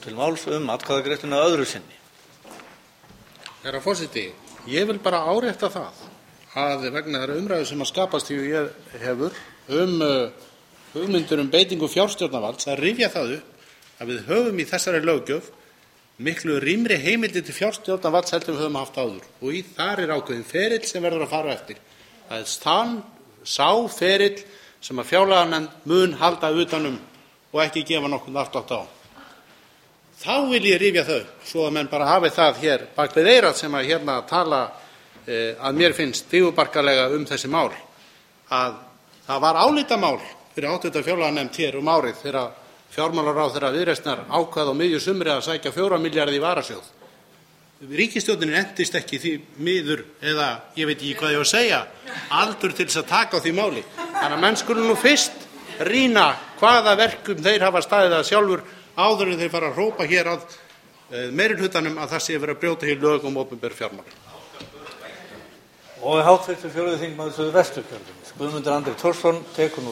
Til máls atkvæðagreiðsluna öðru sinni. Herra forseti, ég vil bara árétta það að vegna þeirra umræðu sem að skapast hefur hugmyndir beitingu fjárstjórnarvalds að rifja það upp að við höfum í þessari löggjöf miklu rýmri heimildir til fjárstjórnarvalds heldur við höfum haft áður og í þar ákveðinn ferill sem verður að fara eftir. Það sá ferill sem að fjárlaganefnd mun halda utanum og ekki gefa nokkurn afslátt á. Þá vil ég rifja þau svo að menn bara hafi það hér bak við eyrað sem að hérna tala að mér finnst digurbarkalega þessi mál að það var álitamál fyrir hv. fjárlaganefnd hér árið þegar fjármálaráðherra Viðreisnar ákvað á miðju sumri að sækja 4 milljarða í varasjóð. Ríkisstjórnin entist ekki því miður eða ég veit ekki hvað ég á að segja aldur til þess að taka á því máli. Þannig að menn skulu nú fyrst rýna hvaða verkum þeir hafa staðið að sjálfur áður en þeir fara að hrópa hér að meirihlutanum að það sé verið að brjóta hér lög opinber fjármál. Og hv. 4. þingmaður Suðvesturkjördæmis, Guðmundur Andri Thorsson, tekur nú